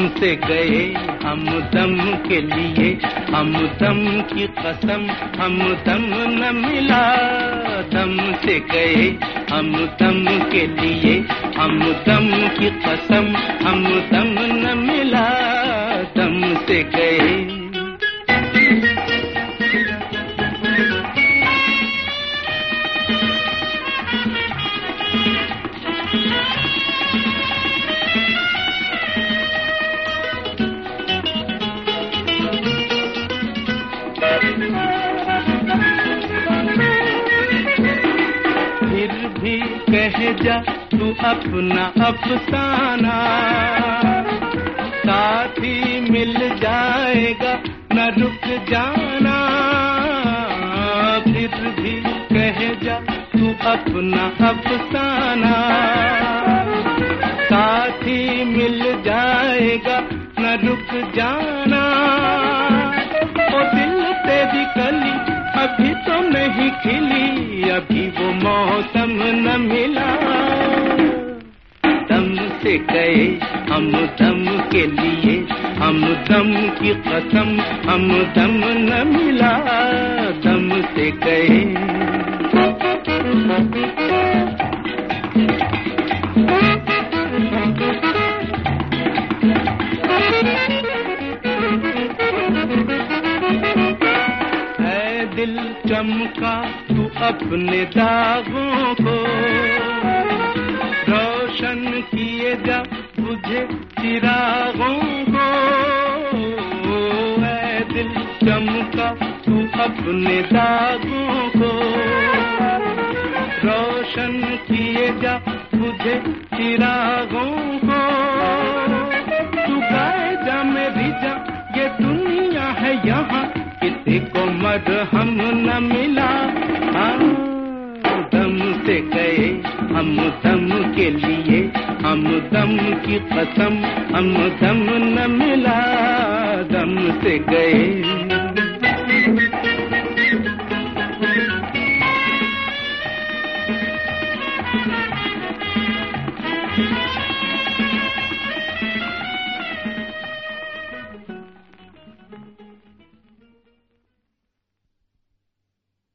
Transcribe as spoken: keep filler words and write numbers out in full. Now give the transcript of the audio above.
से गए हम दम के लिए, हम दम की कसम हम दम न मिला। दम से गए हम दम के लिए, हम दम की कसम हम दम न मिला। दम से गए। फिर भी कह जा तू अपना अफसाना, साथी मिल जाएगा न रुक जाना। फिर भी कह जा तू अपना अफसाना, साथी मिल जाएगा न रुक जाना। ओ दिल तेरी कली अभी तो नहीं खिली, अभी वो मौसम न मिला। दम से गए हम दम के लिए, हम दम की कसम हम दम न मिला। दम से गए। दिल चमका तू अपने दागों को, रोशन किए जा बुझे चिरागों को। ऐ दिल चमका तू अपने दागों को, रोशन किए जा बुझे चिरागों को। तू गाए जा मेरी जा, ये दुनिया है यहाँ किसी को मरहम न मिला। हाँ दम से गए हम दम के लिए, हम दम की कसम हम दम न मिला। दम से गए।